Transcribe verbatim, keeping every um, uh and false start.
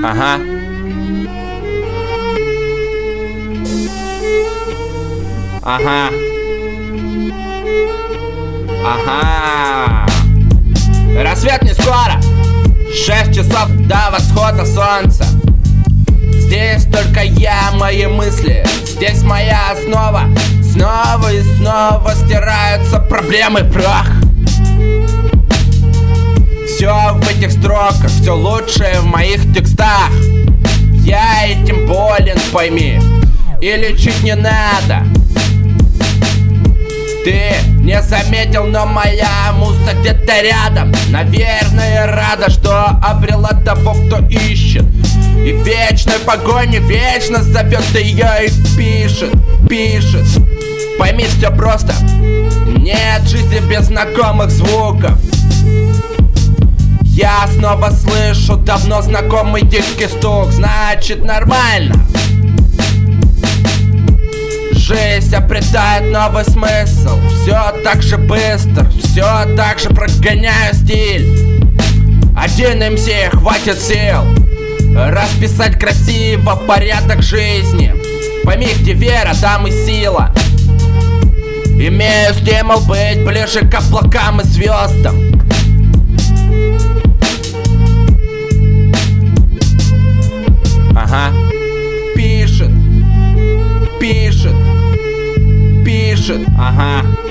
Ага. Ага. Ага. Рассвет не скоро. Шесть часов до восхода солнца. Здесь только я, мои мысли. Здесь моя основа. Снова и снова стираются проблемы, прах. Все в этих строках, все лучшее в моих текстах. Я этим болен, пойми, и лечить не надо. Ты не заметил, но моя муза где-то рядом. Наверное, рада, что обрела того, кто ищет. И в вечной погоне вечно зовет ее и пишет, пишет. Пойми, все просто. Нет жизни без знакомых звуков. Я снова слышу давно знакомый дикий стук. Значит, нормально. Жизнь обретает новый смысл. Все так же быстро, все так же прогоняю стиль. Один эм си хватит сил расписать красиво порядок жизни. Пойми, где вера, там и сила. Имею стимул быть ближе к облакам и звездам. Ага. Пишет, пишет, пишет, ага.